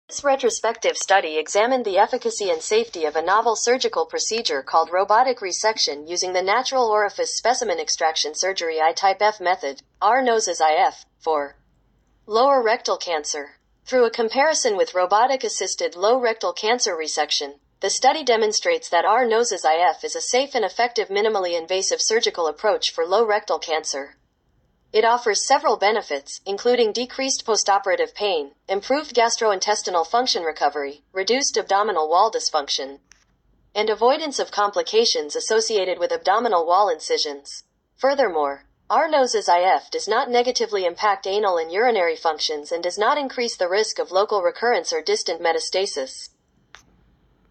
This retrospective study examined the efficacy and safety of a novel surgical procedure called robotic resection using the natural orifice specimen extraction surgery I-type F method, R-nose as IF, for lower rectal cancer. Through a comparison with robotic-assisted low rectal cancer resection, the study demonstrates that R-nose as IF is a safe and effective minimally invasive surgical approach for low rectal cancer. It offers several benefits, including decreased postoperative pain, improved gastrointestinal function recovery, reduced abdominal wall dysfunction, and avoidance of complications associated with abdominal wall incisions. Furthermore, R-nose as IF does not negatively impact anal and urinary functions and does not increase the risk of local recurrence or distant metastasis.